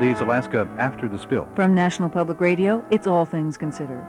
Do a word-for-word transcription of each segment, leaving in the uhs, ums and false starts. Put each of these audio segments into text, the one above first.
Valdez, Alaska, after the spill. From National Public Radio, it's All Things Considered.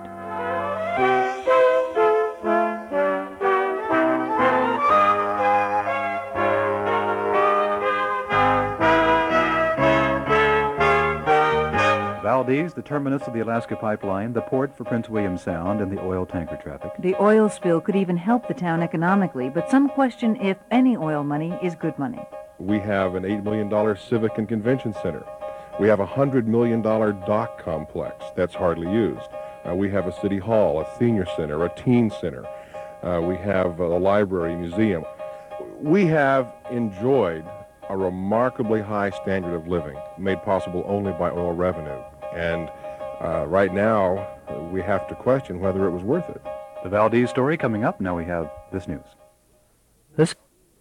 Valdez, the terminus of the Alaska Pipeline, the port for Prince William Sound and the oil tanker traffic. The oil spill could even help the town economically, but some question if any oil money is good money. We have an eight million dollars civic and convention center. We have a one hundred million dollars dock complex that's hardly used. Uh, we have a city hall, a senior center, a teen center. Uh, we have a library, museum. We have enjoyed a remarkably high standard of living made possible only by oil revenue. And uh, right now, uh, we have to question whether it was worth it. The Valdez story coming up. Now we have this news. This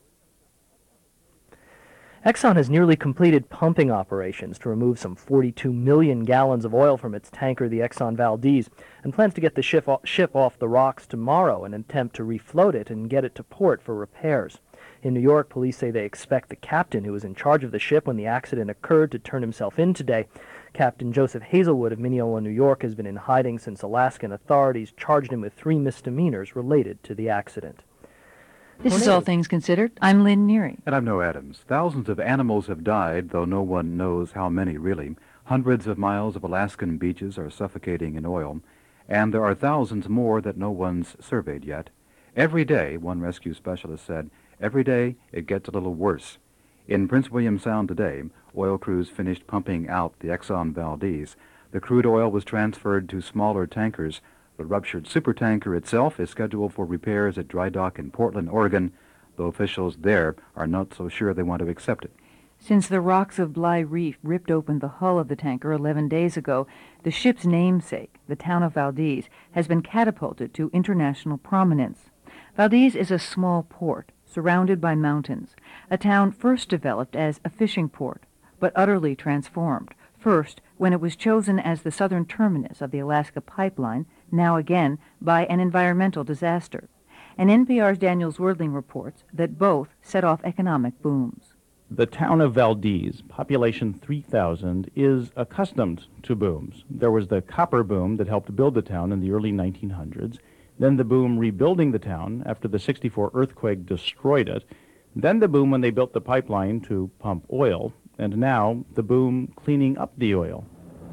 Exxon has nearly completed pumping operations to remove some forty-two million gallons of oil from its tanker, the Exxon Valdez, and plans to get the ship, ship off the rocks tomorrow in an attempt to refloat it and get it to port for repairs. In New York, police say they expect the captain who was in charge of the ship when the accident occurred to turn himself in today. Captain Joseph Hazelwood of Mineola, New York, has been in hiding since Alaskan authorities charged him with three misdemeanors related to the accident. This is All Things Considered. I'm Lynn Neary. And I'm Noah Adams. Thousands of animals have died, though no one knows how many really. Hundreds of miles of Alaskan beaches are suffocating in oil, and there are thousands more that no one's surveyed yet. Every day, one rescue specialist said, every day it gets a little worse. In Prince William Sound today, oil crews finished pumping out the Exxon Valdez. The crude oil was transferred to smaller tankers. The ruptured supertanker itself is scheduled for repairs at dry dock in Portland, Oregon, though officials there are not so sure they want to accept it. Since the rocks of Bly Reef ripped open the hull of the tanker eleven days ago, the ship's namesake, the town of Valdez, has been catapulted to international prominence. Valdez is a small port surrounded by mountains, a town first developed as a fishing port, but utterly transformed, first when it was chosen as the southern terminus of the Alaska Pipeline, now again by an environmental disaster. And N P R's Daniel Zwerdling reports that both set off economic booms. The town of Valdez, population three thousand, is accustomed to booms. There was the copper boom that helped build the town in the early nineteen hundreds, then the boom rebuilding the town after the sixty-four earthquake destroyed it, then the boom when they built the pipeline to pump oil, and now the boom cleaning up the oil.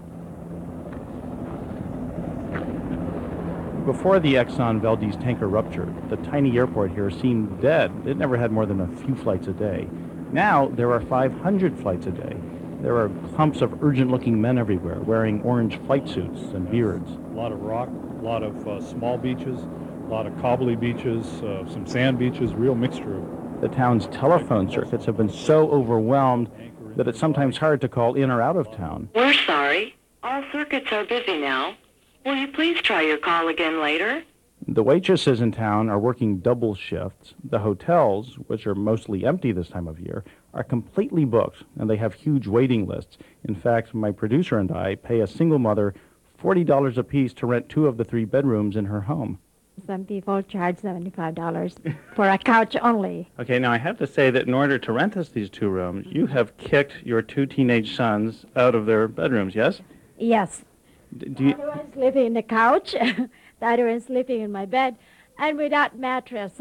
Before the Exxon Valdez tanker ruptured, the tiny airport here seemed dead. It never had more than a few flights a day. Now there are five hundred flights a day. There are clumps of urgent-looking men everywhere, wearing orange flight suits and beards. A lot of rock, a lot of uh, small beaches, a lot of cobbly beaches, uh, some sand beaches, real mixture of... The town's telephone circuits have been so overwhelmed that it's sometimes hard to call in or out of town. We're sorry. All circuits are busy now. Will you please try your call again later? The waitresses in town are working double shifts. The hotels, which are mostly empty this time of year, are completely booked, and they have huge waiting lists. In fact, my producer and I pay a single mother forty dollars apiece to rent two of the three bedrooms in her home. Some people charge seventy-five dollars for a couch only. Okay, now I have to say that in order to rent us these two rooms, you have kicked your two teenage sons out of their bedrooms, yes? Yes. D- do you... The other one's sleeping in the couch, the other one's sleeping in my bed, and without mattress.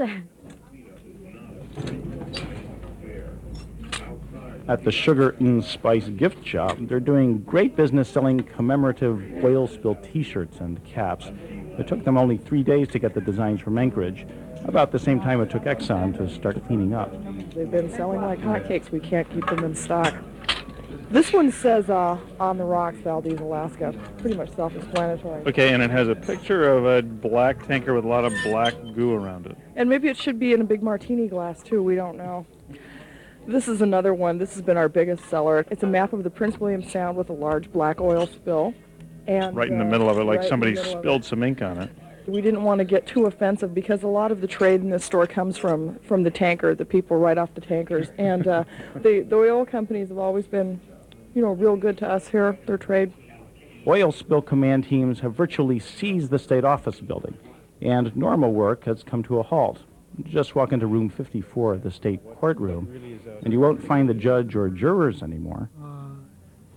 At the Sugar and Spice gift shop, they're doing great business selling commemorative oil spill T-shirts and caps. It took them only three days to get the designs from Anchorage, about the same time it took Exxon to start cleaning up. They've been selling like hotcakes. We can't keep them in stock. This one says uh, on the rocks, Valdez, Alaska. Pretty much self-explanatory. Okay, and it has a picture of a black tanker with a lot of black goo around it. And maybe it should be in a big martini glass, too. We don't know. This is another one. This has been our biggest seller. It's a map of the Prince William Sound with a large black oil spill. And right in the uh, middle of it, like right somebody spilled some ink on it. We didn't want to get too offensive because a lot of the trade in this store comes from, from the tanker, the people right off the tankers. And uh, the, the oil companies have always been, you know, real good to us here, their trade. Oil spill command teams have virtually seized the state office building, and normal work has come to a halt. Just walk into room fifty-four of the state courtroom, and you won't find the judge or jurors anymore.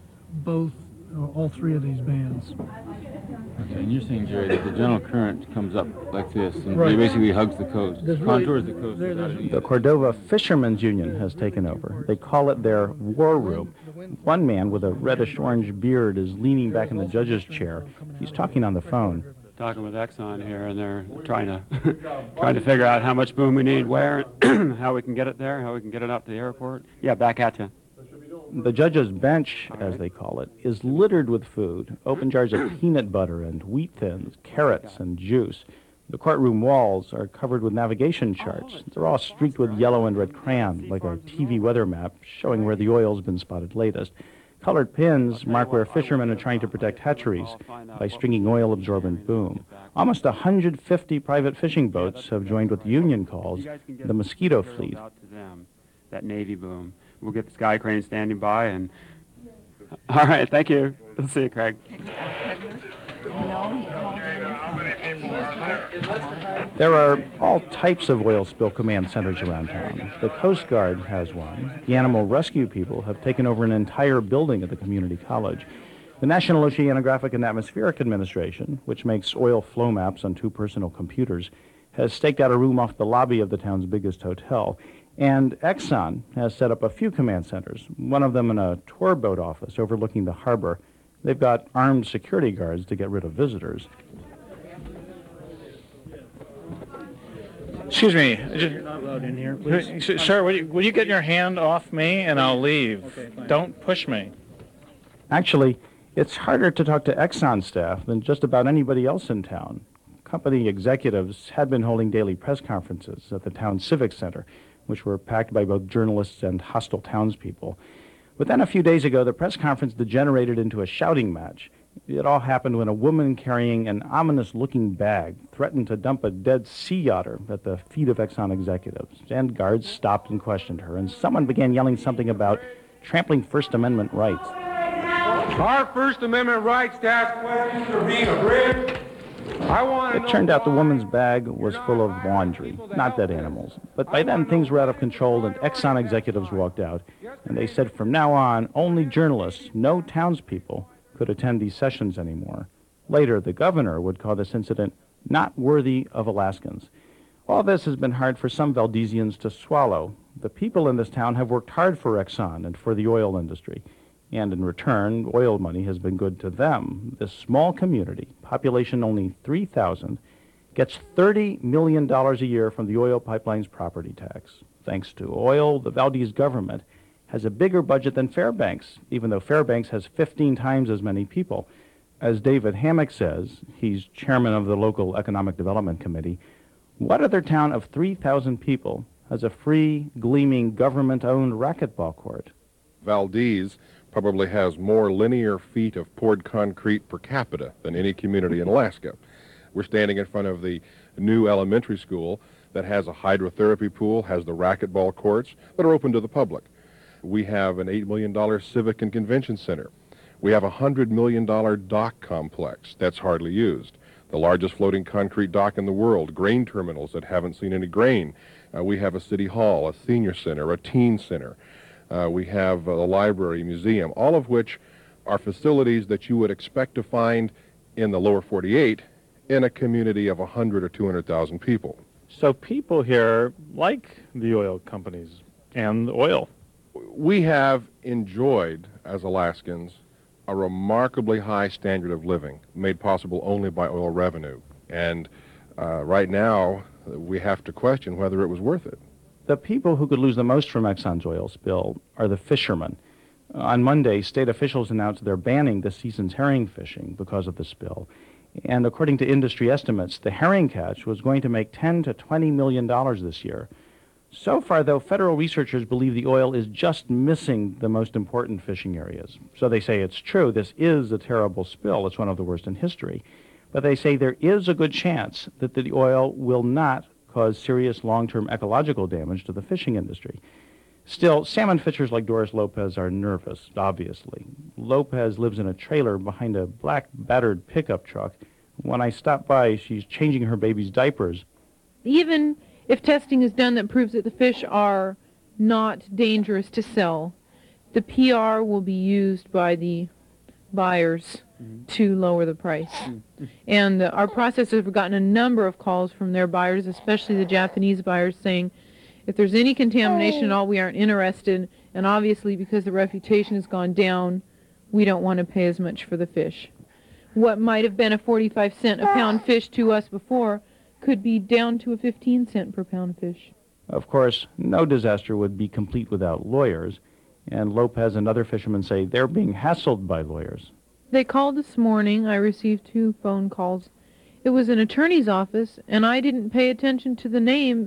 both, uh, all three of these bands. Okay, and you're saying, Jerry, that the general current comes up like this and Right. basically hugs the coast, There's contours really- the coast. there- without there's- any- The Cordova Fishermen's Union has taken over. They call it their war room. One man with a reddish-orange beard is leaning back in the judge's chair. He's talking on the phone. Talking with Exxon here, and they're trying to trying to figure out how much boom we need, where, how we can get it there, how we can get it up to the airport. Yeah, back at you. The judge's bench, as they call it, is littered with food, open jars of peanut butter and wheat thins, carrots and juice. The courtroom walls are covered with navigation charts. They're all streaked with yellow and red crayon, like a T V weather map showing where the oil's been spotted latest. Colored pins mark where fishermen are trying to protect hatcheries by stringing oil-absorbent boom. Almost one hundred fifty private fishing boats have joined what the union calls the Mosquito Fleet. That Navy boom. We'll get the sky crane standing by, and all right, thank you. We'll see you, Craig. There are all types of oil spill command centers around town. The Coast Guard has one. The animal rescue people have taken over an entire building at the community college. The National Oceanographic and Atmospheric Administration, which makes oil flow maps on two personal computers, has staked out a room off the lobby of the town's biggest hotel. And Exxon has set up a few command centers, one of them in a tour boat office overlooking the harbor. They've got armed security guards to get rid of visitors. Excuse me. You're not allowed in here, please. S- Sir, will you, will you get your hand off me and I'll leave? Okay, fine. Don't push me. Actually, it's harder to talk to Exxon staff than just about anybody else in town. Company executives had been holding daily press conferences at the town civic center, which were packed by both journalists and hostile townspeople. But then a few days ago, the press conference degenerated into a shouting match. It all happened when a woman carrying an ominous-looking bag threatened to dump a dead sea otter at the feet of Exxon executives. And guards stopped and questioned her, and someone began yelling something about trampling First Amendment rights. Our First Amendment rights to ask questions are being abridged. I want to It turned out the woman's bag was full of laundry, not dead animals. But by then, things were out of control, and Exxon executives walked out. And they said from now on, only journalists, no townspeople, could attend these sessions anymore. Later, the governor would call this incident not worthy of Alaskans. All this has been hard for some Valdesians to swallow. The people in this town have worked hard for Exxon and for the oil industry. And in return, oil money has been good to them. This small community, population only three thousand, gets thirty million dollars a year from the oil pipeline's property tax. Thanks to oil, the Valdez government has a bigger budget than Fairbanks, even though Fairbanks has fifteen times as many people. As David Hammock says, he's chairman of the local Economic Development Committee, what other town of three thousand people has a free, gleaming, government-owned racquetball court? Valdez probably has more linear feet of poured concrete per capita than any community in Alaska. We're standing in front of the new elementary school that has a hydrotherapy pool, has the racquetball courts that are open to the public. We have an eight million dollars civic and convention center. We have a one hundred million dollars dock complex that's hardly used. The largest floating concrete dock in the world, grain terminals that haven't seen any grain. Uh, we have a city hall, a senior center, a teen center. Uh, we have a library, museum, all of which are facilities that you would expect to find in the lower forty-eight in a community of one hundred or two hundred thousand people. So people here like the oil companies and oil. We have enjoyed, as Alaskans, a remarkably high standard of living made possible only by oil revenue. And uh, right now, we have to question whether it was worth it. The people who could lose the most from Exxon's oil spill are the fishermen. On Monday, state officials announced they're banning this season's herring fishing because of the spill. And according to industry estimates, the herring catch was going to make ten to twenty million dollars this year. So far, though, federal researchers believe the oil is just missing the most important fishing areas. So they say it's true, this is a terrible spill. It's one of the worst in history. But they say there is a good chance that the oil will not cause serious long-term ecological damage to the fishing industry. Still, salmon fishers like Doris Lopez are nervous, obviously. Lopez lives in a trailer behind a black, battered pickup truck. When I stop by, she's changing her baby's diapers. Even if testing is done that proves that the fish are not dangerous to sell, the P R will be used by the buyers to lower the price. And uh, our processors have gotten a number of calls from their buyers, especially the Japanese buyers, saying, if there's any contamination at all, we aren't interested. And obviously, because the reputation has gone down, we don't want to pay as much for the fish. What might have been a forty-five cent a pound fish to us before could be down to a fifteen cent per pound fish. Of course, no disaster would be complete without lawyers, and Lopez and other fishermen say they're being hassled by lawyers. They called this morning. I received two phone calls. It was an attorney's office, and I didn't pay attention to the name.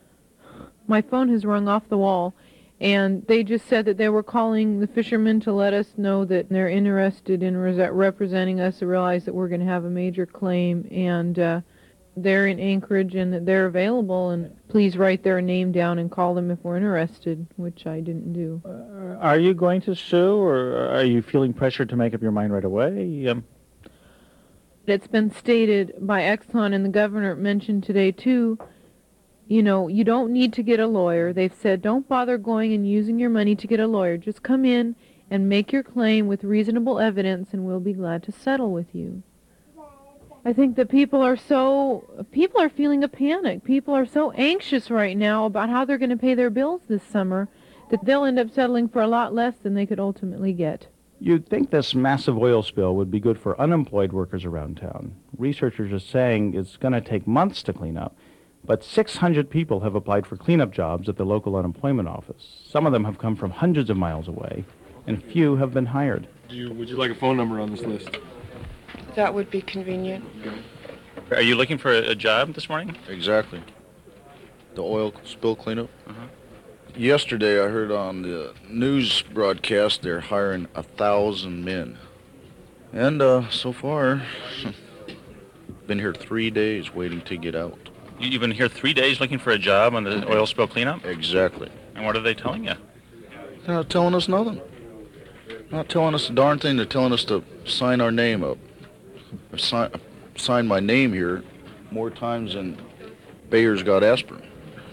My phone has rung off the wall, and they just said that they were calling the fishermen to let us know that they're interested in res- representing us, to realize that we're going to have a major claim, and uh, they're in Anchorage and that they're available, and please write their name down and call them if we're interested, which I didn't do. Uh, are you going to sue, or are you feeling pressured to make up your mind right away? Um... It's been stated by Exxon, and the governor mentioned today too, you know, you don't need to get a lawyer. They've said don't bother going and using your money to get a lawyer. Just come in and make your claim with reasonable evidence, and we'll be glad to settle with you. I think that people are so, people are feeling a panic. People are so anxious right now about how they're going to pay their bills this summer that they'll end up settling for a lot less than they could ultimately get. You'd think this massive oil spill would be good for unemployed workers around town. Researchers are saying it's going to take months to clean up, but six hundred people have applied for cleanup jobs at the local unemployment office. Some of them have come from hundreds of miles away, and few have been hired. Do you, would you like a phone number on this list? That would be convenient. Are you looking for a, a job this morning? Exactly. The oil spill cleanup. Uh-huh. Yesterday I heard on the news broadcast they're hiring a thousand men. And uh, so far, been here three days waiting to get out. You've been here three days looking for a job on the oil spill cleanup? Exactly. And what are they telling you? They're not telling us nothing. Not telling us a darn thing. They're telling us to sign our name up. I've si- signed my name here more times than Bayer's got aspirin.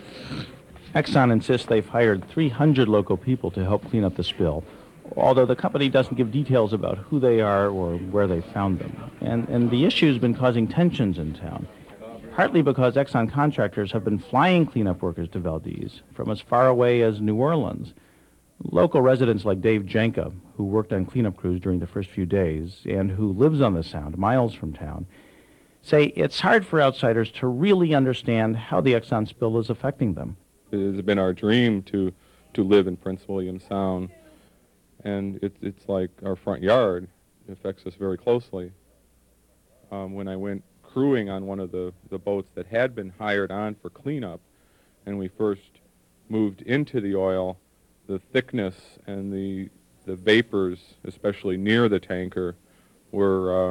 Exxon insists they've hired three hundred local people to help clean up the spill, although the company doesn't give details about who they are or where they found them. And, and the issue's been causing tensions in town, partly because Exxon contractors have been flying cleanup workers to Valdez from as far away as New Orleans. Local residents like Dave Janka, who worked on cleanup crews during the first few days and who lives on the Sound, miles from town, say it's hard for outsiders to really understand how the Exxon spill is affecting them. It has been our dream to, to live in Prince William Sound, and it, it's like our front yard. It affects us very closely. Um, when I went crewing on one of the, the boats that had been hired on for cleanup, and we first moved into the oil, the thickness and the the vapors, especially near the tanker, were, uh,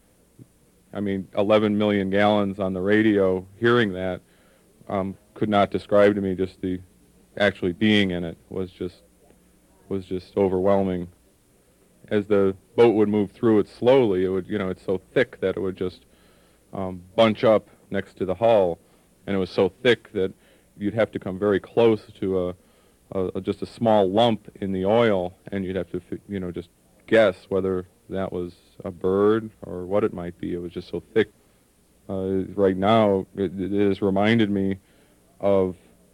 I mean, eleven million gallons on the radio. Hearing that um, could not describe to me just the actually being in it was just was just overwhelming. As the boat would move through it slowly, it would, you know, it's so thick that it would just um, bunch up next to the hull, and it was so thick that you'd have to come very close to a Uh, just a small lump in the oil, and you'd have to, you know, just guess whether that was a bird or what it might be. It was just so thick. Uh, right now, it, it has reminded me of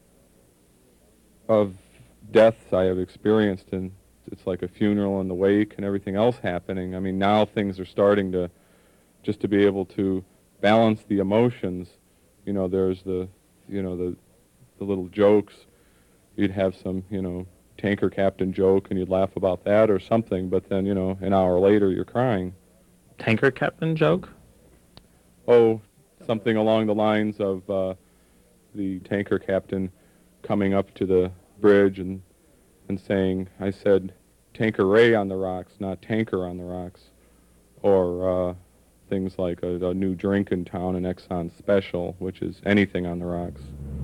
of deaths I have experienced, and it's like a funeral and the wake and everything else happening. I mean, now things are starting to, just to be able to balance the emotions. You know, there's the, you know, the the little jokes. You'd have some, you know, tanker captain joke, and you'd laugh about that or something, but then, you know, an hour later you're crying. Tanker captain joke? Oh, something along the lines of uh, the tanker captain coming up to the bridge and, and saying, I said, Tanqueray on the rocks, not tanker on the rocks. Or uh, things like a, a new drink in town, an Exxon Special, which is anything on the rocks.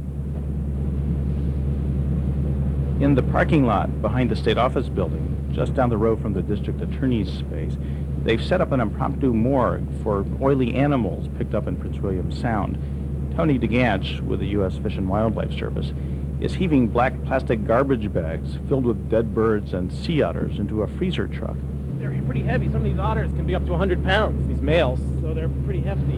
In the parking lot behind the state office building, just down the road from the district attorney's space, they've set up an impromptu morgue for oily animals picked up in Prince William Sound. Tony DeGanch, with the U S Fish and Wildlife Service, is heaving black plastic garbage bags filled with dead birds and sea otters into a freezer truck. they're pretty heavy. Some of these otters can be up to one hundred pounds, these males, so they're pretty hefty.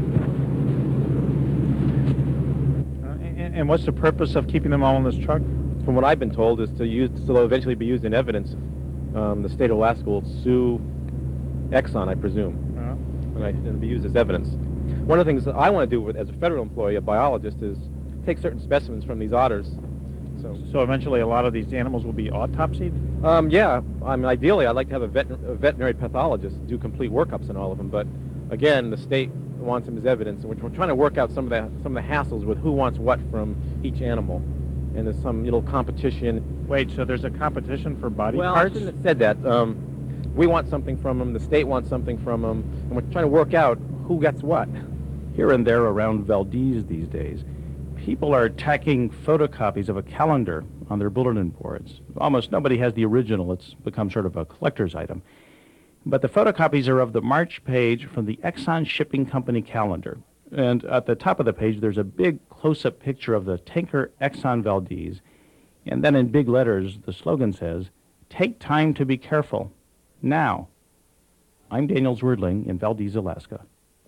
Uh, and, and what's the purpose of keeping them all in this truck? From what I've been told, is to use, so they'll eventually be used in evidence. Um, the state of Alaska will sue Exxon, I presume, Uh-huh. and, I, and be used as evidence. One of the things that I want to do with, as a federal employee, a biologist, is take certain specimens from these otters. So, So eventually a lot of these animals will be autopsied? um, yeah, I mean, ideally, I'd like to have a, vet, a veterinary pathologist do complete workups on all of them. But again, the state wants them as evidence, and we're, we're trying to work out some of the some of the hassles with who wants what from each animal. And there's some little competition. Wait, so there's a competition for body well, parts? I shouldn't have said that. Um, we want something from them, the state wants something from them, and we're trying to work out who gets what. Here and there around Valdez these days, people are tacking photocopies of a calendar on their bulletin boards. Almost nobody has the original. It's become sort of a collector's item. But the photocopies are of the March page from the Exxon Shipping Company calendar. And at the top of the page, there's a big close-up picture of the tanker Exxon Valdez. And then in big letters, the slogan says, "Take time to be careful. Now." I'm Daniel Zwerdling in Valdez, Alaska.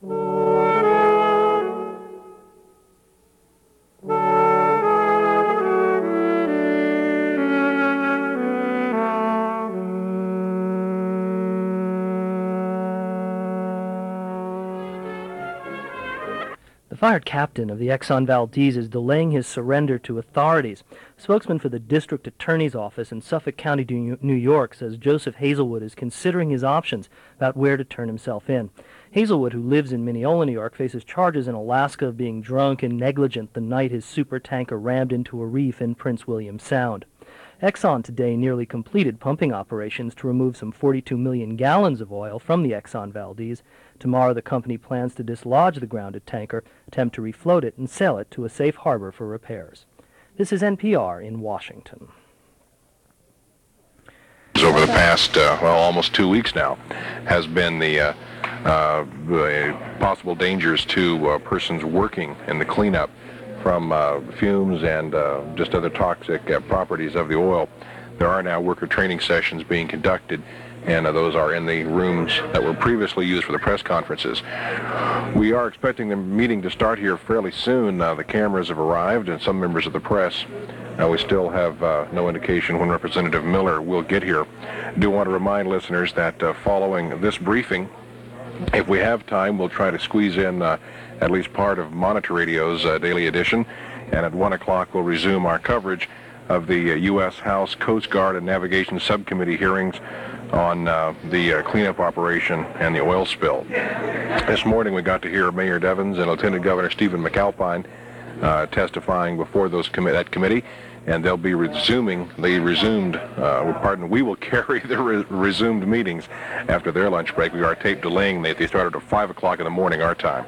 The fired captain of the Exxon Valdez is delaying his surrender to authorities. A spokesman for the district attorney's office in Suffolk County, New York, says Joseph Hazelwood is considering his options about where to turn himself in. Hazelwood, who lives in Mineola, New York, faces charges in Alaska of being drunk and negligent the night his supertanker rammed into a reef in Prince William Sound. Exxon today nearly completed pumping operations to remove some forty-two million gallons of oil from the Exxon Valdez. Tomorrow the company plans to dislodge the grounded tanker, attempt to refloat it, and sail it to a safe harbor for repairs. This is N P R in Washington. Over the past, uh, well, almost two weeks now, has been the, uh, uh, the possible dangers to uh, persons working in the cleanup from uh, fumes and uh, just other toxic uh, properties of the oil. There are now worker training sessions being conducted, and uh, those are in the rooms that were previously used for the press conferences. We are expecting the meeting to start here fairly soon. Uh, the cameras have arrived and some members of the press. Uh, we still have uh, no indication when Representative Miller will get here. I do want to remind listeners that uh, following this briefing, if we have time, we'll try to squeeze in uh, at least part of Monitor Radio's uh, daily edition, and at one o'clock we'll resume our coverage of the uh, U S House Coast Guard and Navigation Subcommittee hearings on uh, the uh, cleanup operation and the oil spill. This morning we got to hear Mayor Devens and Lieutenant Governor Stephen McAlpine uh, testifying before those commi- that committee, and they'll be resuming, they resumed, uh, pardon, we will carry the re- resumed meetings after their lunch break. We are tape delaying. They, they started at five o'clock in the morning our time.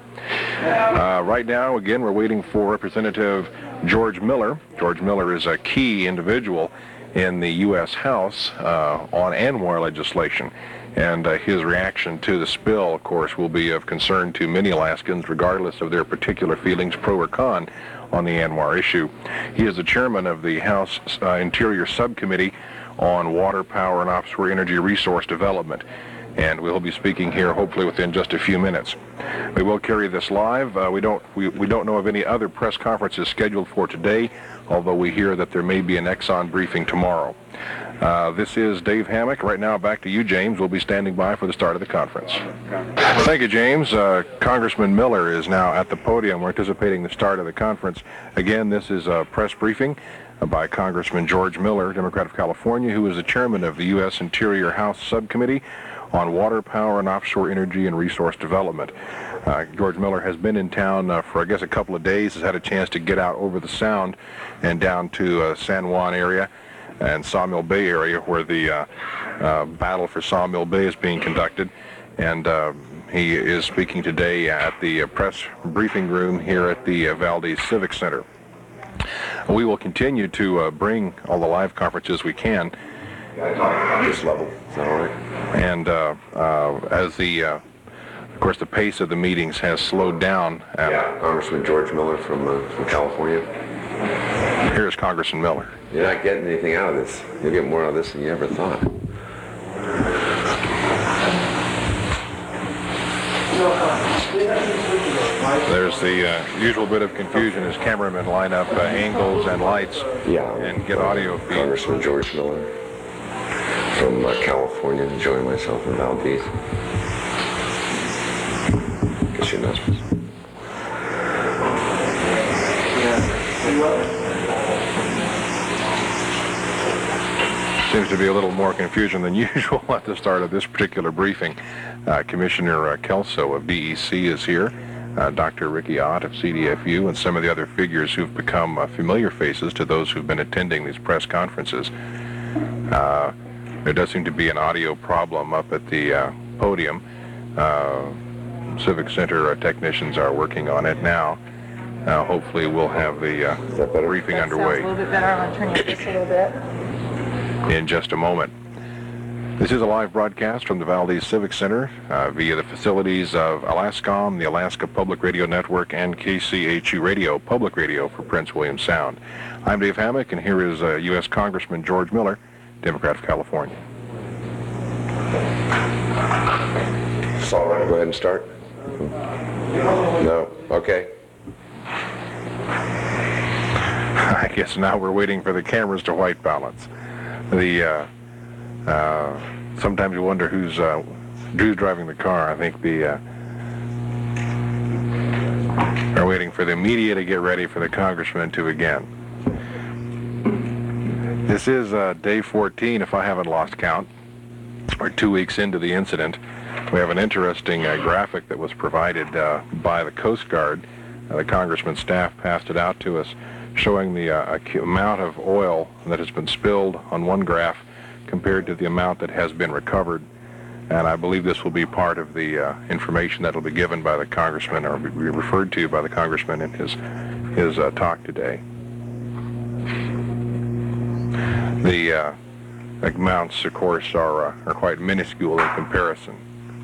Uh, right now, again, we're waiting for Representative George Miller. George Miller is a key individual in the U S House uh, on ANWR legislation. And uh, his reaction to the spill, of course, will be of concern to many Alaskans, regardless of their particular feelings, pro or con, on the ANWR issue. He is the chairman of the House uh, Interior Subcommittee on Water, Power, and Offshore Energy Resource Development. And we'll be speaking here hopefully within just a few minutes. We will carry this live. Uh, we don't we, we don't know of any other press conferences scheduled for today, although we hear that there may be an Exxon briefing tomorrow. Uh, this is Dave Hammack. Right now, back to you, James. We'll be standing by for the start of the conference. Thank you, James. Uh, Congressman Miller is now at the podium. We're anticipating the start of the conference. Again, this is a press briefing by Congressman George Miller, Democrat of California, who is the chairman of the U S Interior House Subcommittee on Water, Power, and Offshore Energy and Resource Development. Uh, George Miller has been in town uh, for, I guess, a couple of days, has had a chance to get out over the Sound and down to uh, San Juan area and Sawmill Bay area, where the uh, uh, battle for Sawmill Bay is being conducted. And uh, he is speaking today at the uh, press briefing room here at the uh, Valdez Civic Center. We will continue to uh, bring all the live conferences we can. This level, is that all right? And uh, uh, as the, uh, of course, the pace of the meetings has slowed down. At, yeah, Congressman George Miller from, uh, from California. Here's Congressman Miller. You're not getting anything out of this. You'll get more out of this than you ever thought. There's the uh, usual bit of confusion as cameramen line up uh, angles and lights Yeah. and get audio feed. Congressman George Miller from uh, California, enjoying myself in Valdez. Guess you're not supposed to. Seems to be a little more confusion than usual at the start of this particular briefing. Uh, Commissioner uh, Kelso of D E C is here, uh, Doctor Ricky Ott of C D F U, and some of the other figures who've become uh, familiar faces to those who've been attending these press conferences. Uh, there does seem to be an audio problem up at the uh, podium. Uh, Civic Center uh, technicians are working on it now. Uh, hopefully we'll have the uh, briefing That underway. sounds a little bit better. I'm going to turn it just a little bit. In just a moment. This is a live broadcast from the Valdez Civic Center uh, via the facilities of Alascom, the Alaska Public Radio Network, and K C H U Radio, public radio for Prince William Sound. I'm Dave Hammack, and here is uh, U S Congressman George Miller, Democrat of California. It's all right. Go ahead and start. No? Okay. I guess now we're waiting for the cameras to white balance. The uh, uh, sometimes you wonder who's uh, who's driving the car. I think the uh, are waiting for the media to get ready for the congressman to begin. This is uh, day fourteen, if I haven't lost count. We're two weeks into the incident. We have an interesting uh, graphic that was provided uh, by the Coast Guard. Uh, the congressman's staff passed it out to us, showing the uh, amount of oil that has been spilled on one graph compared to the amount that has been recovered. And I believe this will be part of the uh, information that will be given by the congressman, or be referred to by the congressman in his, his uh, talk today. The uh, amounts, of course, are, uh, are quite minuscule in comparison.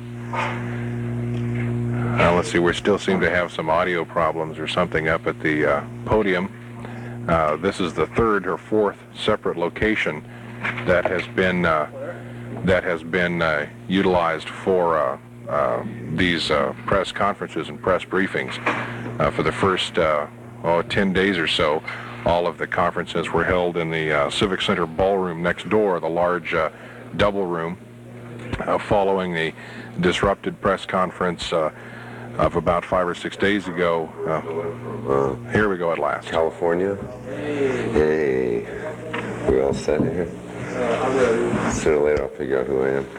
Uh, let's see, we still seem to have some audio problems or something up at the uh, podium. Uh, this is the third or fourth separate location that has been uh, that has been uh, utilized for uh, uh, these uh, press conferences and press briefings. Uh, for the first uh, oh, ten days or so, all of the conferences were held in the uh, Civic Center ballroom next door, the large uh, double room, uh, following the disrupted press conference uh, of about five or six days ago. Uh, uh, here we go at last. California. Hey. We all set here? Sooner or later I'll figure out who I am.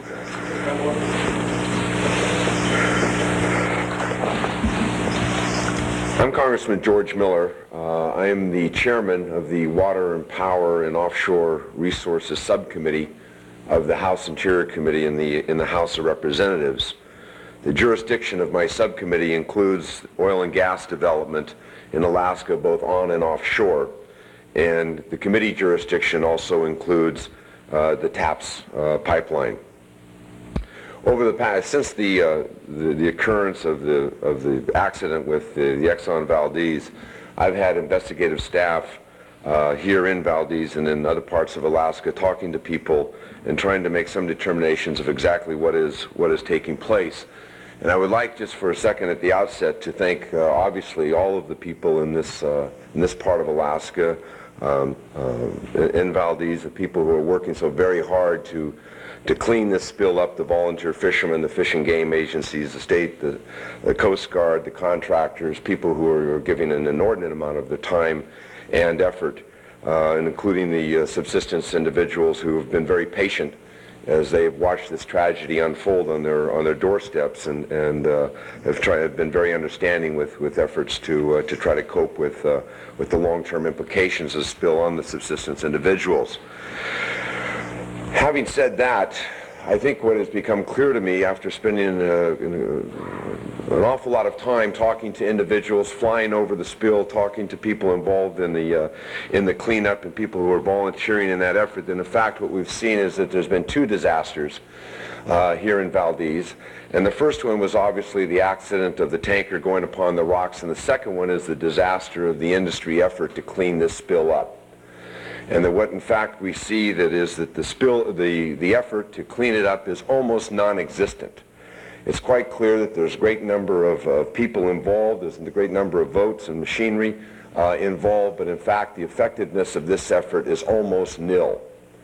I'm Congressman George Miller. Uh, I am the chairman of the Water and Power and Offshore Resources Subcommittee of the House Interior Committee in the, in the House of Representatives. The jurisdiction of my subcommittee includes oil and gas development in Alaska, both on and offshore. And the committee jurisdiction also includes uh, the TAPS uh, pipeline. Over the past, since the, uh, the, the occurrence of the, of the accident with the, the Exxon Valdez, I've had investigative staff uh, here in Valdez and in other parts of Alaska talking to people and trying to make some determinations of exactly what is, what is taking place. And I would like just for a second at the outset to thank uh, obviously all of the people in this, uh, in this part of Alaska, um, uh, in Valdez, the people who are working so very hard to, to clean this spill up, the volunteer fishermen, the fish and game agencies, the state, the, the Coast Guard, the contractors, people who are giving an inordinate amount of their time and effort, uh, and including the uh, subsistence individuals who have been very patient as they've watched this tragedy unfold on their on their doorsteps, and and uh, have tried have been very understanding with with efforts to uh, to try to cope with uh, with the long-term implications of the spill on the subsistence individuals. Having said that, I think what has become clear to me after spending uh, an awful lot of time talking to individuals, flying over the spill, talking to people involved in the uh, in the cleanup and people who are volunteering in that effort, then in fact what we've seen is that there's been two disasters uh, here in Valdez. And the first one was obviously the accident of the tanker going upon the rocks, and the second one is the disaster of the industry effort to clean this spill up. And that what in fact we see that is that the spill, the, the effort to clean it up is almost non-existent. It's quite clear that there's a great number of uh, people involved, there's a great number of votes and machinery uh, involved, but in fact the effectiveness of this effort is almost nil.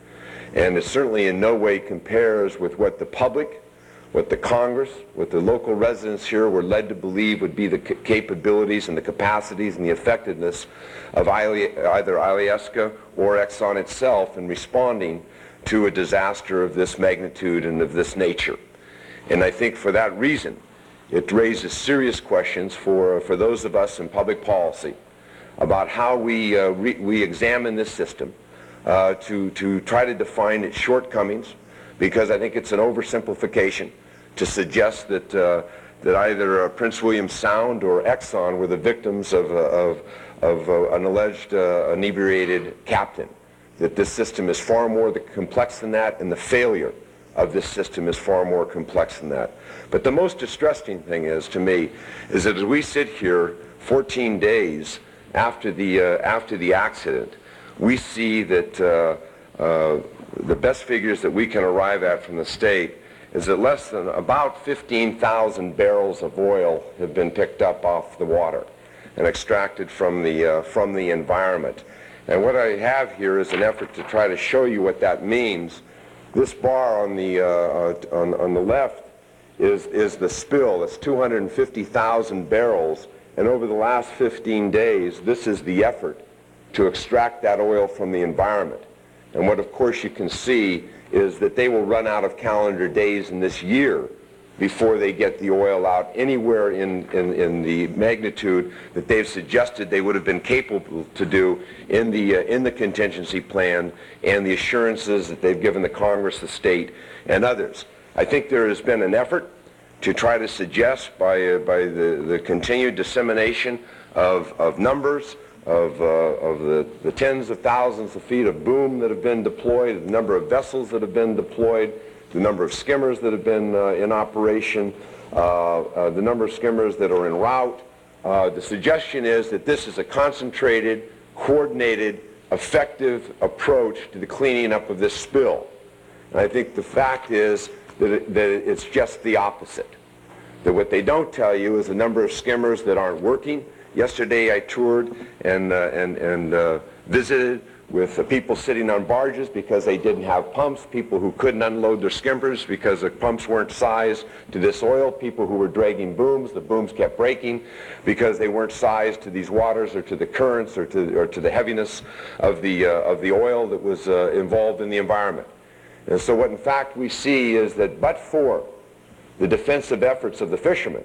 And it certainly in no way compares with what the public, what the Congress, what the local residents here were led to believe would be the c capabilities and the capacities and the effectiveness of either Itasca or Exxon itself in responding to a disaster of this magnitude and of this nature. And I think for that reason, it raises serious questions for, for those of us in public policy about how we, uh, re we examine this system uh, to, to try to define its shortcomings, because I think it's an oversimplification to suggest that, uh, that either uh, Prince William Sound or Exxon were the victims of, uh, of, of uh, an alleged uh, inebriated captain. That this system is far more complex than that, and the failure of this system is far more complex than that. But the most distressing thing is, to me, is that as we sit here fourteen days after the, uh, after the accident, we see that uh, uh, the best figures that we can arrive at from the state is that less than about fifteen thousand barrels of oil have been picked up off the water and extracted from the, uh, from the environment. And what I have here is an effort to try to show you what that means. This bar on the, uh, on, on the left is, is the spill. It's two hundred fifty thousand barrels, and over the last fifteen days, this is the effort to extract that oil from the environment. And what, of course, you can see is that they will run out of calendar days in this year before they get the oil out anywhere in, in, in the magnitude that they've suggested they would have been capable to do in the, uh, in the contingency plan and the assurances that they've given the Congress, the state, and others. I think there has been an effort to try to suggest by, uh, by the, the continued dissemination of, of numbers, of, uh, of the, the tens of thousands of feet of boom that have been deployed, the number of vessels that have been deployed, the number of skimmers that have been uh, in operation, uh, uh, the number of skimmers that are en route. Uh, the suggestion is that this is a concentrated, coordinated, effective approach to the cleaning up of this spill. And I think the fact is that, it, that it's just the opposite. That what they don't tell you is the number of skimmers that aren't working. Yesterday I toured and, uh, and, and uh, visited with uh, people sitting on barges because they didn't have pumps, people who couldn't unload their skimmers because the pumps weren't sized to this oil, people who were dragging booms, the booms kept breaking because they weren't sized to these waters or to the currents or to, or to the heaviness of the, uh, of the oil that was uh, involved in the environment. And so what in fact we see is that but for the defensive efforts of the fishermen,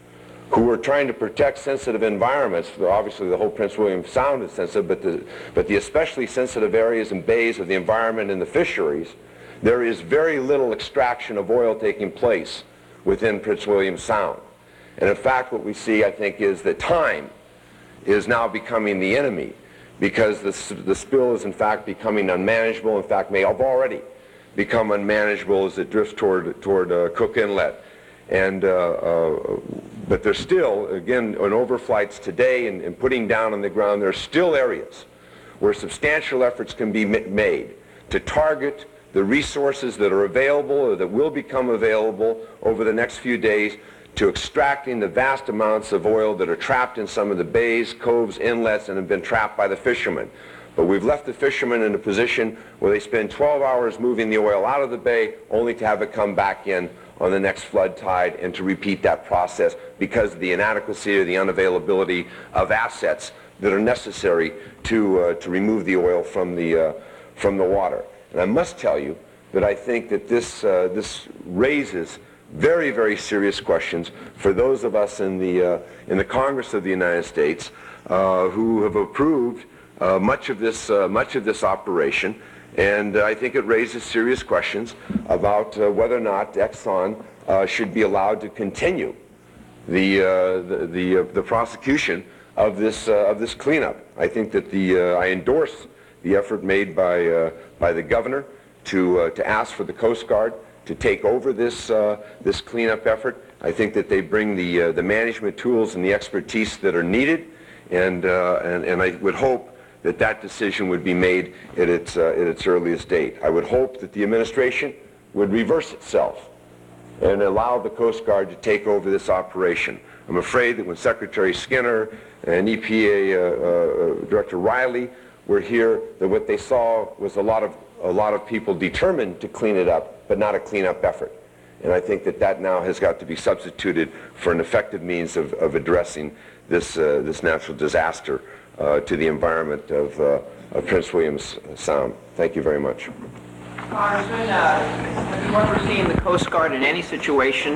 who were trying to protect sensitive environments. Obviously the whole Prince William Sound is sensitive, but the, but the especially sensitive areas and bays of the environment and the fisheries, there is very little extraction of oil taking place within Prince William Sound. And in fact what we see, I think, is that time is now becoming the enemy, because the, the spill is in fact becoming unmanageable, in fact may have already become unmanageable as it drifts toward, toward uh, Cook Inlet. And, uh, uh, but there's still, again, on overflights today and, and putting down on the ground, there are still areas where substantial efforts can be made to target the resources that are available or that will become available over the next few days to extracting the vast amounts of oil that are trapped in some of the bays, coves, inlets, and have been trapped by the fishermen. But we've left the fishermen in a position where they spend twelve hours moving the oil out of the bay only to have it come back in on the next flood tide and to repeat that process because of the inadequacy or the unavailability of assets that are necessary to, uh, to remove the oil from the, uh, from the water. And I must tell you that I think that this, uh, this raises very, very serious questions for those of us in the, uh, in the Congress of the United States uh, who have approved uh, much of this, uh, much of this operation. And uh, I think it raises serious questions about uh, whether or not Exxon uh, should be allowed to continue the, uh, the, the, uh, the prosecution of this, uh, of this cleanup. I think that the, uh, I endorse the effort made by, uh, by the governor to, uh, to ask for the Coast Guard to take over this, uh, this cleanup effort. I think that they bring the, uh, the management tools and the expertise that are needed, and, uh, and, and I would hope that that decision would be made at its, uh, at its earliest date. I would hope that the administration would reverse itself and allow the Coast Guard to take over this operation. I'm afraid that when Secretary Skinner and E P A uh, uh, Director Riley were here, that what they saw was a lot of a lot of people determined to clean it up, but not a cleanup effort. And I think that that now has got to be substituted for an effective means of, of addressing this uh, this natural disaster uh, to the environment of, uh, of Prince William's Sound. Thank you very much. Congressman, uh, have you ever seen the Coast Guard in any situation,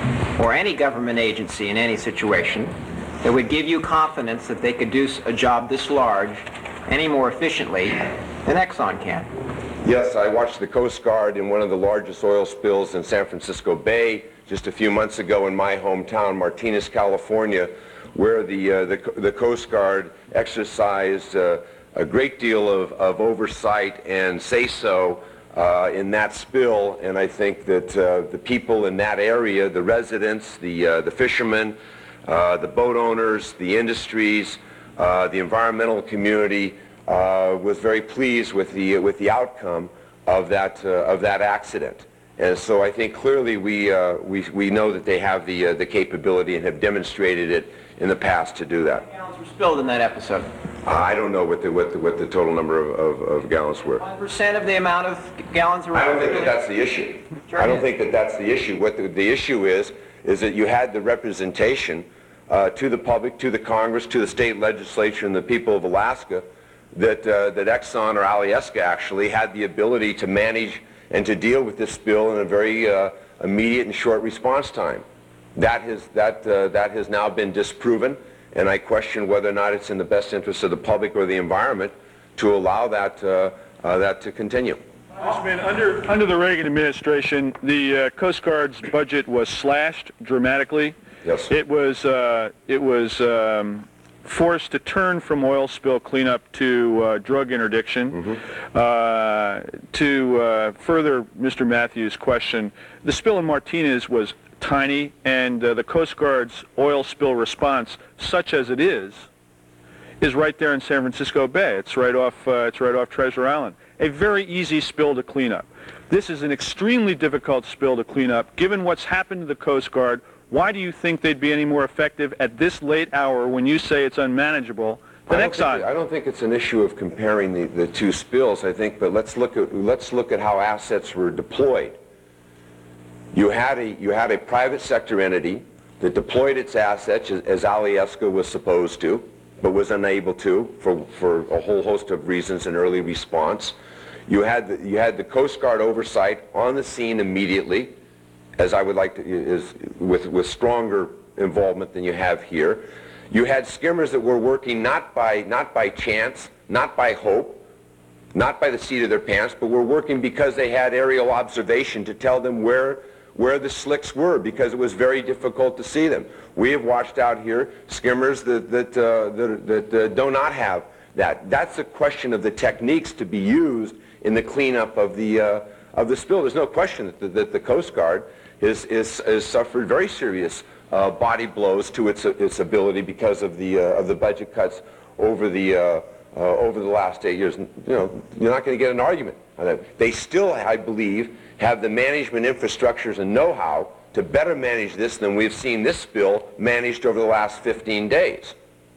or any government agency in any situation, that would give you confidence that they could do a job this large any more efficiently than Exxon can? Yes, I watched the Coast Guard in one of the largest oil spills in San Francisco Bay just a few months ago in my hometown, Martinez, California, where the, uh, the, the Coast Guard exercised uh, a great deal of, of oversight and say-so uh, in that spill. And I think that uh, the people in that area, the residents, the, uh, the fishermen, uh, the boat owners, the industries, uh, the environmental community, Uh, was very pleased with the with the outcome of that uh, of that accident, and so I think clearly we uh, we we know that they have the uh, the capability and have demonstrated it in the past to do that. How many gallons were spilled in that episode? Uh, I don't know what the what the, what the total number of, of, of gallons were. One percent of the amount of gallons. I don't think that that's the issue. Sure I don't is. think that that's the issue. What the, the issue is is that you had the representation uh, to the public, to the Congress, to the state legislature, and the people of Alaska, that uh, that Exxon or Alyeska actually had the ability to manage and to deal with this spill in a very uh, immediate and short response time. That has that uh, that has now been disproven, and I question whether or not it's in the best interest of the public or the environment to allow that uh, uh, that to continue. Congressman, under under the Reagan administration, the uh, Coast Guard's budget was slashed dramatically. Yes. It was uh, it was. Um, forced to turn from oil spill cleanup to uh, drug interdiction. Mm-hmm. uh, to uh, further Mister Matthews' question, the spill in Martinez was tiny, and uh, the Coast Guard's oil spill response, such as it is, is right there in San Francisco Bay. It's right off. Uh, it's right off Treasure Island. A very easy spill to clean up. This is an extremely difficult spill to clean up. Given what's happened to the Coast Guard, why do you think they'd be any more effective at this late hour when you say it's unmanageable than I don't Exxon? Think, I don't think it's an issue of comparing the, the two spills. I think, but let's look at let's look at how assets were deployed. You had a you had a private sector entity that deployed its assets as, as Alyeska was supposed to, but was unable to for for a whole host of reasons in early response. You had the, you had the Coast Guard oversight on the scene immediately, as I would like to, is with, with stronger involvement than you have here. You had skimmers that were working not by, not by chance, not by hope, not by the seat of their pants, but were working because they had aerial observation to tell them where, where the slicks were, because it was very difficult to see them. We have watched out here skimmers that, that, uh, that, that uh, do not have that. That's a question of the techniques to be used in the cleanup of the, uh, of the spill. There's no question that the, that the Coast Guard Is, is, is suffered very serious uh, body blows to its its ability because of the uh, of the budget cuts over the uh, uh, over the last eight years. You know, you're not going to get an argument on that. They still, I believe, have the management infrastructures and know-how to better manage this than we've seen this spill managed over the last fifteen days.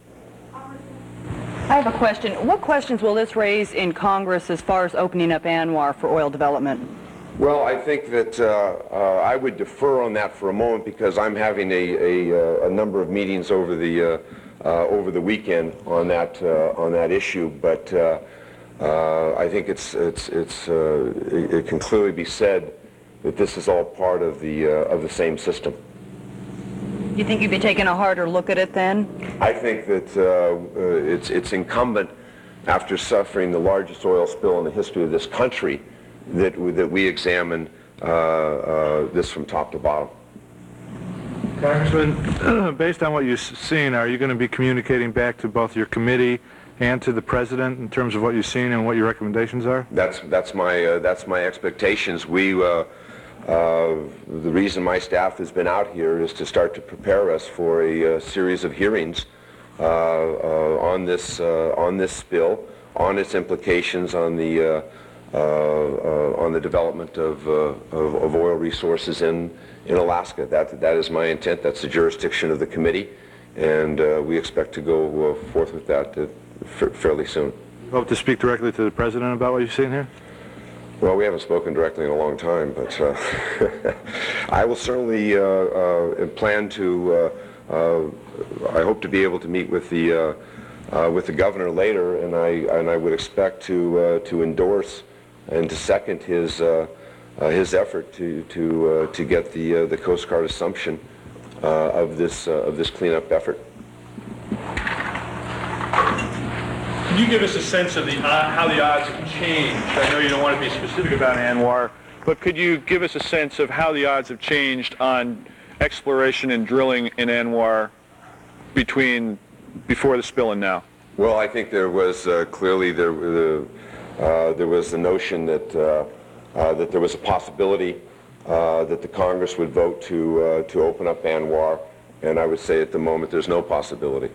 I have a question. What questions will this raise in Congress as far as opening up ANWR for oil development? Well, I think that uh, uh, I would defer on that for a moment because I'm having a, a, a number of meetings over the uh, uh, over the weekend on that uh, on that issue. But uh, uh, I think it's it's it's uh, it, it can clearly be said that this is all part of the uh, of the same system. You think you'd be taking a harder look at it then? I think that uh, uh, it's it's incumbent, after suffering the largest oil spill in the history of this country, that that we examine uh, uh, this from top to bottom. Congressman, based on what you've seen, are you going to be communicating back to both your committee and to the president in terms of what you've seen and what your recommendations are? That's that's my uh, that's my expectations. We uh, uh, the reason my staff has been out here is to start to prepare us for a uh, series of hearings uh, uh, on this uh, on this spill, on its implications on the. Uh, uh, uh, on the development of, uh, of, of oil resources in, in Alaska. That, that is my intent. That's the jurisdiction of the committee, and uh, we expect to go uh, forth with that uh, f fairly soon. You hope to speak directly to the President about what you've seen here? Well, we haven't spoken directly in a long time, but uh, I will certainly uh, uh, plan to, uh, uh, I hope to be able to meet with the, uh, uh, with the governor later, and I, and I would expect to, uh, to endorse and to second his, uh, uh, his effort to, to, uh, to get the, uh, the Coast Guard assumption uh, of, this, uh, of this cleanup effort. Can you give us a sense of the, uh, how the odds have changed? I know you don't want to be specific about ANWR, but could you give us a sense of how the odds have changed on exploration and drilling in ANWR between before the spill and now? Well, I think there was uh, clearly there, uh, uh, there was the notion that uh, uh, that there was a possibility uh, that the Congress would vote to uh, to open up ANWR, and I would say at the moment there's no possibility.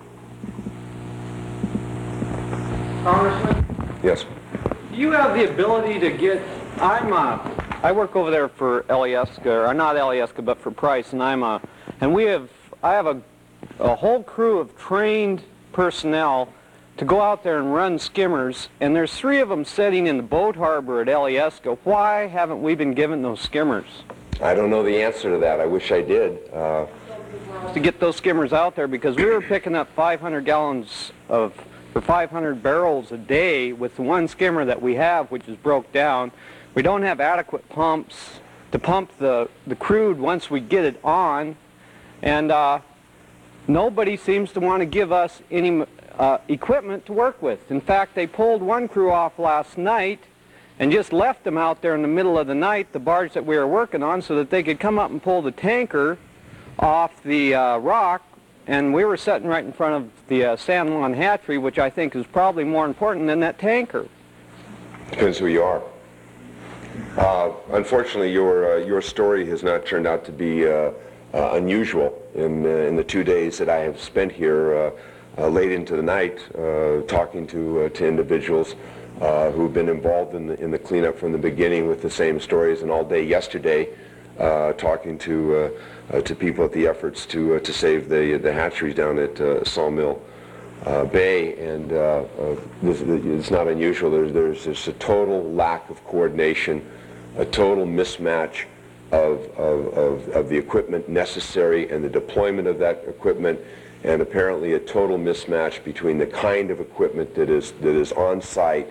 Congressman? Yes. Do you have the ability to get, I'm uh, I work over there for Alyeska, or not Alyeska, but for Price, and I'm uh, and we have, I have a, a whole crew of trained personnel to go out there and run skimmers, and there's three of them sitting in the boat harbor at Alyeska. Why haven't we been given those skimmers? I don't know the answer to that. I wish I did. Uh, to get those skimmers out there, because we were picking up five hundred gallons of for five hundred barrels a day with the one skimmer that we have, which is broke down. We don't have adequate pumps to pump the, the crude once we get it on, and uh, nobody seems to want to give us any uh, equipment to work with. In fact, they pulled one crew off last night and just left them out there in the middle of the night, the barge that we were working on, so that they could come up and pull the tanker off the uh, rock. And we were sitting right in front of the uh, San Juan hatchery, which I think is probably more important than that tanker. Depends who you are. Uh, unfortunately, your uh, your story has not turned out to be uh, uh, unusual in uh, in the two days that I have spent here, uh, uh, late into the night, uh, talking to uh, to individuals uh, who've been involved in the in the cleanup from the beginning with the same stories, and all day yesterday, uh, talking to. Uh, Uh, to people at the efforts to uh, to save the the hatcheries down at uh, Sawmill uh, Bay, and uh, uh, this, it's not unusual. There's there's just a total lack of coordination, a total mismatch of of, of of the equipment necessary and the deployment of that equipment, and apparently a total mismatch between the kind of equipment that is that is on site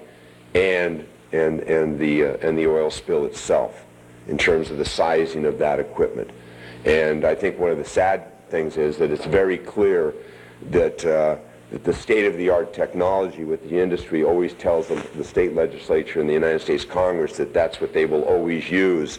and and and the uh, and the oil spill itself, in terms of the sizing of that equipment. And I think one of the sad things is that it's very clear that, uh, that the state-of-the-art technology with the industry always tells them, the state legislature and the United States Congress, that that's what they will always use.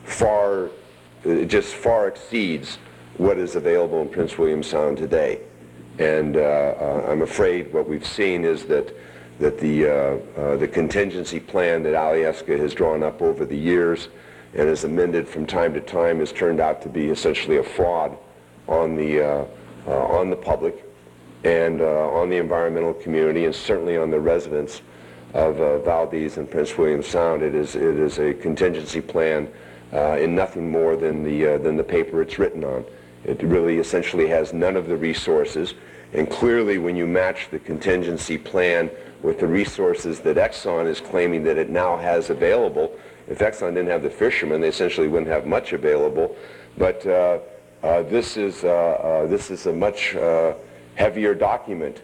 Far, it just far exceeds what is available in Prince William Sound today. And uh, uh, I'm afraid what we've seen is that that the uh, uh, the contingency plan that Alyeska has drawn up over the years and is amended from time to time has turned out to be essentially a fraud on the uh, uh, on the public and uh, on the environmental community, and certainly on the residents of uh, Valdez and Prince William Sound. It is it is a contingency plan uh, in nothing more than the uh, than the paper it's written on. It really essentially has none of the resources, and clearly when you match the contingency plan with the resources that Exxon is claiming that it now has available. If Exxon didn't have the fishermen, they essentially wouldn't have much available. But uh, uh, this is uh, uh, this is a much uh, heavier document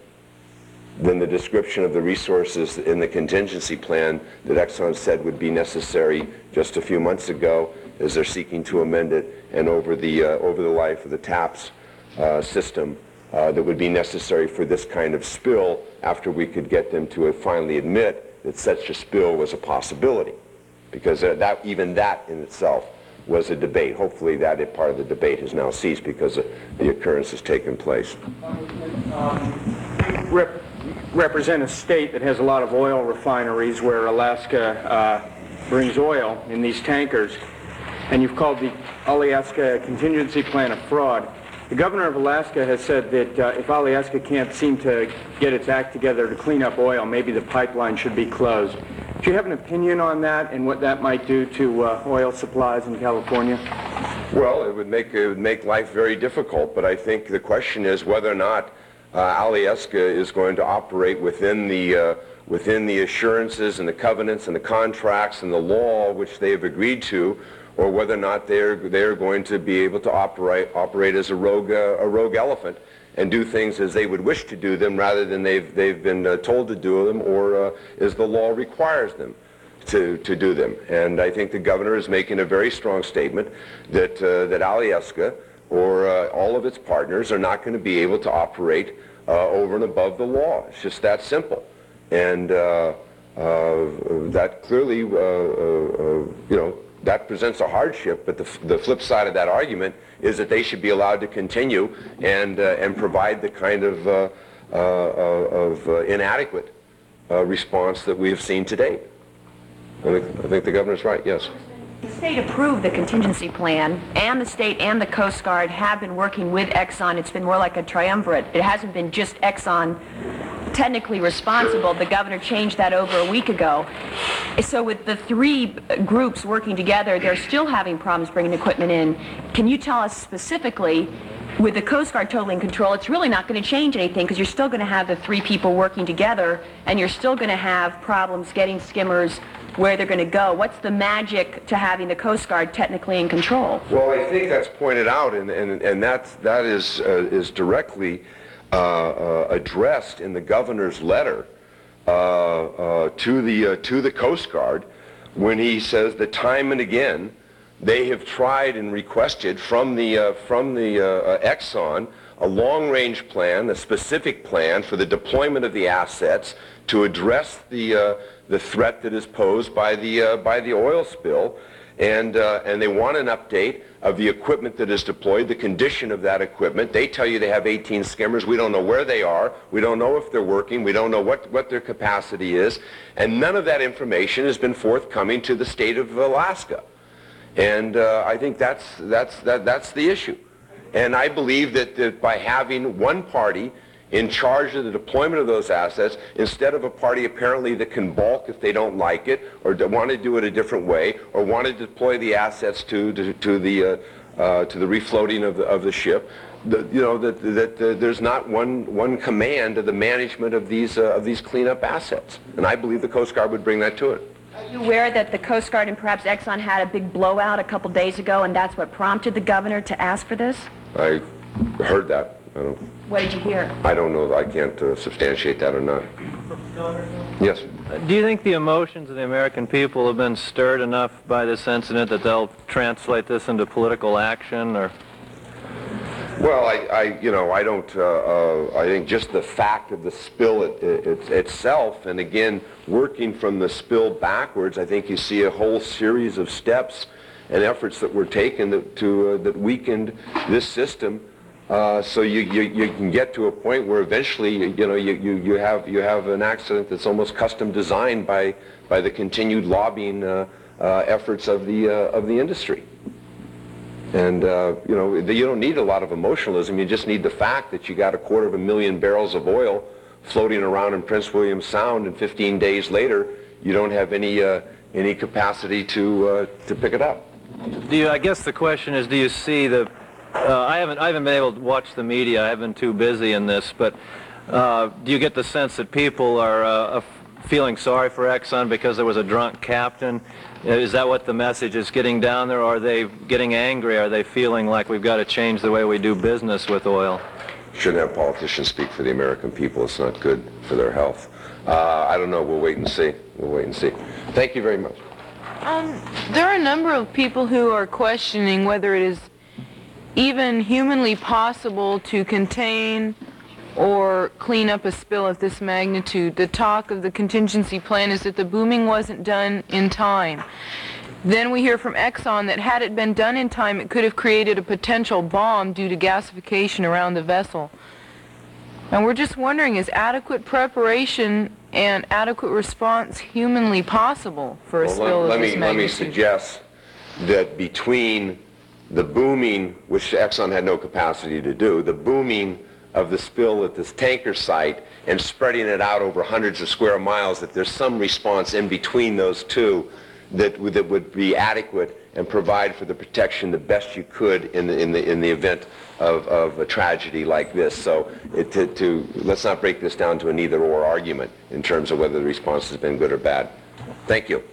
than the description of the resources in the contingency plan that Exxon said would be necessary just a few months ago, as they're seeking to amend it, and over the uh, over the life of the TAPS uh, system uh, that would be necessary for this kind of spill, after we could get them to finally admit that such a spill was a possibility. Because uh, that, even that in itself was a debate. Hopefully that part of the debate has now ceased because uh, the occurrence has taken place. Um, rep represent a state that has a lot of oil refineries where Alaska uh, brings oil in these tankers, and you've called the Alyeska contingency plan a fraud. The governor of Alaska has said that uh, if Alyeska can't seem to get its act together to clean up oil, maybe the pipeline should be closed. Do you have an opinion on that and what that might do to uh, oil supplies in California? Well, it would make it would make life very difficult, but I think the question is whether or not uh, Alyeska is going to operate within the uh, within the assurances and the covenants and the contracts and the law which they have agreed to, or whether or not they're they're going to be able to operate operate as a rogue uh, a rogue elephant and do things as they would wish to do them rather than they've they've been uh, told to do them, or uh, as the law requires them to to do them. And I think the governor is making a very strong statement that uh, that Alyeska or uh, all of its partners are not going to be able to operate uh, over and above the law. It's just that simple. And uh, uh, that clearly, uh, uh, uh, you know, that presents a hardship, but the, f the flip side of that argument is that they should be allowed to continue and, uh, and provide the kind of, uh, uh, of uh, inadequate uh, response that we have seen to date. I think, I think the governor's right, yes. The state approved the contingency plan, and the state and the Coast Guard have been working with Exxon. It's been more like a triumvirate. It hasn't been just Exxon technically responsible. The governor changed that over a week ago. So with the three groups working together, they're still having problems bringing equipment in. Can you tell us specifically, with the Coast Guard totally in control, it's really not going to change anything because you're still going to have the three people working together, and you're still going to have problems getting skimmers where they're going to go. What's the magic to having the Coast Guard technically in control? Well, I think that's pointed out, and, and, and that, that is, uh, is directly uh, uh, addressed in the governor's letter uh, uh, to, the, uh, to the Coast Guard when he says that time and again they have tried and requested from the, uh, from the uh, uh, Exxon a long-range plan, a specific plan for the deployment of the assets to address the, uh, the threat that is posed by the, uh, by the oil spill, and, uh, and they want an update of the equipment that is deployed, the condition of that equipment. They tell you they have eighteen skimmers. We don't know where they are. We don't know if they're working. We don't know what, what their capacity is, and none of that information has been forthcoming to the state of Alaska. And uh, I think that's, that's, that, that's the issue. And I believe that, that by having one party in charge of the deployment of those assets, instead of a party apparently that can balk if they don't like it, or want to do it a different way, or want to deploy the assets to, to, to, the, uh, uh, to the refloating of the, of the ship, the, you know, that, that uh, there's not one, one command of the management of these, uh, of these cleanup assets. And I believe the Coast Guard would bring that to it. Are you aware that the Coast Guard and perhaps Exxon had a big blowout a couple days ago, and that's what prompted the governor to ask for this? I heard that. I don't, What did you hear? I don't know. I can't uh, substantiate that or not. Yes. Do you think the emotions of the American people have been stirred enough by this incident that they'll translate this into political action, or? Well, I, I you know, I don't. Uh, uh, I think just the fact of the spill it, it, itself, and again, working from the spill backwards, I think you see a whole series of steps and efforts that were taken that, to uh, that weakened this system. Uh, so you, you you can get to a point where eventually you know you, you, you have you have an accident that's almost custom designed by by the continued lobbying uh, uh, efforts of the uh, of the industry. And uh, you know you don't need a lot of emotionalism. You just need the fact that you got a quarter of a million barrels of oil floating around in Prince William Sound, and fifteen days later you don't have any uh, any capacity to uh, to pick it up. Do you? I guess the question is, do you see the? Uh, I haven't I haven't been able to watch the media. I have been too busy in this. But uh, do you get the sense that people are uh, feeling sorry for Exxon because there was a drunk captain? Is that what the message is getting down there? Or are they getting angry? Are they feeling like we've got to change the way we do business with oil? Shouldn't have politicians speak for the American people. It's not good for their health. Uh, I don't know. We'll wait and see. We'll wait and see. Thank you very much. Um, there are a number of people who are questioning whether it is even humanly possible to contain or clean up a spill of this magnitude. The talk of the contingency plan is that the booming wasn't done in time. Then we hear from Exxon that had it been done in time, it could have created a potential bomb due to gasification around the vessel. And we're just wondering, is adequate preparation and adequate response humanly possible for a well, spill let, of let this me, magnitude? Let me suggest that between the booming, which Exxon had no capacity to do, the booming of the spill at this tanker site and spreading it out over hundreds of square miles, that there's some response in between those two that, would- that would be adequate and provide for the protection the best you could in the, in the, in the event of, of a tragedy like this. So it, to, to, let's not break this down to an either-or argument in terms of whether the response has been good or bad. Thank you.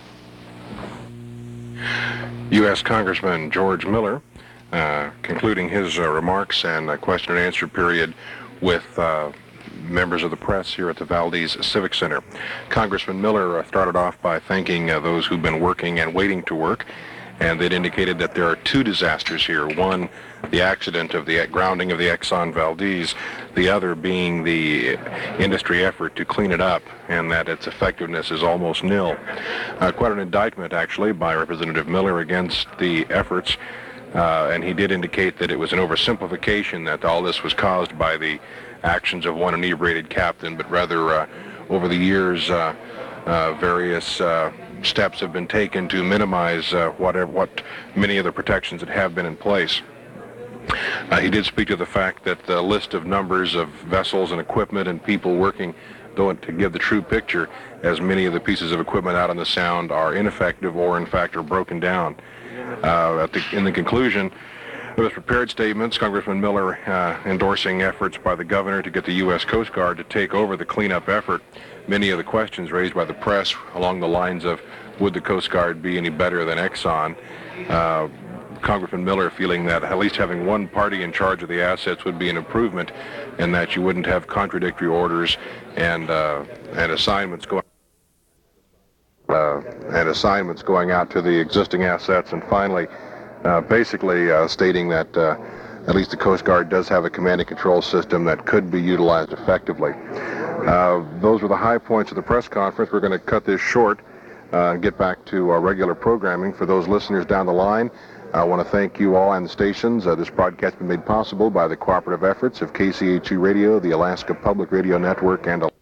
U S Congressman George Miller, uh, concluding his uh, remarks and uh, question and answer period with uh, members of the press here at the Valdez Civic Center. Congressman Miller uh, started off by thanking uh, those who've been working and waiting to work, and they'd indicated that there are two disasters here. One, the accident of the grounding of the Exxon Valdez, the other being the industry effort to clean it up, and that its effectiveness is almost nil. Uh, quite an indictment, actually, by Representative Miller against the efforts, uh, and he did indicate that it was an oversimplification, that all this was caused by the actions of one inebriated captain, but rather uh, over the years uh, uh, various uh, steps have been taken to minimize uh, whatever, what many of the protections that have been in place. Uh, he did speak to the fact that the list of numbers of vessels and equipment and people working don't to give the true picture, as many of the pieces of equipment out on the Sound are ineffective or in fact are broken down. Uh, at the, in the conclusion of his prepared statements, Congressman Miller uh, endorsing efforts by the governor to get the U S Coast Guard to take over the cleanup effort. Many of the questions raised by the press along the lines of, would the Coast Guard be any better than Exxon? Uh, Congressman Miller feeling that at least having one party in charge of the assets would be an improvement, and that you wouldn't have contradictory orders and uh, and assignments going uh, and assignments going out to the existing assets. And finally, uh, basically uh, stating that uh, at least the Coast Guard does have a command and control system that could be utilized effectively. Uh, those were the high points of the press conference. We're going to cut this short uh, and get back to our regular programming. For those listeners down the line, I want to thank you all and the stations. Uh, this broadcast has been made possible by the cooperative efforts of K C H U Radio, the Alaska Public Radio Network, and